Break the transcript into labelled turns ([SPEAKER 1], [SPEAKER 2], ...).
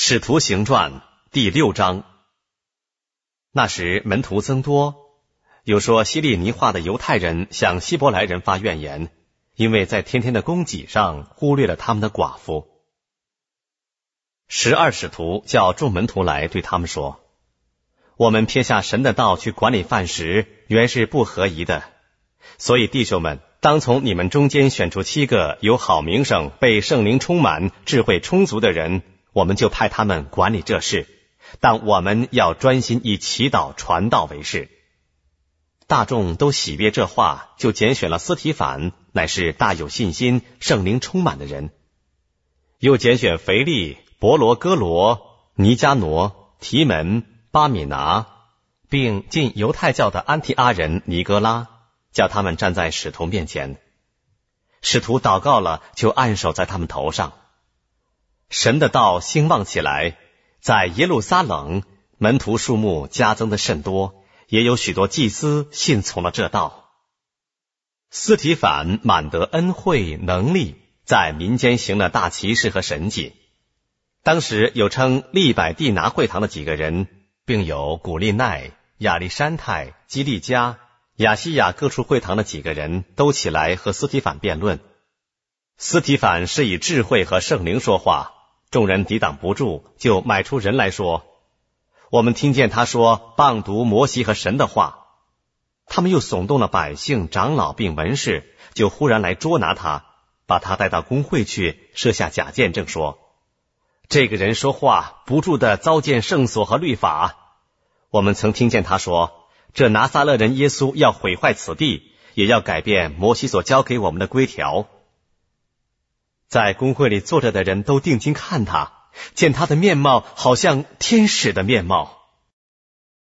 [SPEAKER 1] 使徒行传第6章。那时门徒增多，有说希利尼话的犹太人向希伯来人发怨言，因为在天天的供给上忽略了他们的寡妇。12使徒叫众门徒来，对他们说：我们撇下神的道去管理饭食，原是不合宜的。所以弟兄们，当从你们中间选出7个有好名声、被圣灵充满、智慧充足的人，我们就派他们管理这事，但我们要专心以祈祷传道为事。大众都喜悦这话，就拣选了司提反，乃是大有信心、圣灵充满的人；又拣选腓利、伯罗哥罗、尼加挪、提门、巴米拿，并进犹太教的安提阿人尼哥拉，叫他们站在使徒面前。使徒祷告了，就按手在他们头上。神的道兴旺起来，在耶路撒冷门徒数目加增的甚多，也有许多祭司信从了这道。司提反满得恩惠能力，在民间行了大奇事和神迹。当时有称利百地拿会堂的几个人，并有古利奈、亚历山泰、基利加、亚西亚各处会堂的几个人，都起来和司提反辩论。司提反是以智慧和圣灵说话，众人抵挡不住，就买出人来说：我们听见他说谤读摩西和神的话。他们又耸动了百姓、长老并文士，就忽然来捉拿他，把他带到公会去，设下假见证说：这个人说话不住地糟践圣所和律法。我们曾听见他说，这拿撒勒人耶稣要毁坏此地，也要改变摩西所交给我们的规条。在公会里坐着的人都定睛看他，见他的面貌好像天使的面貌。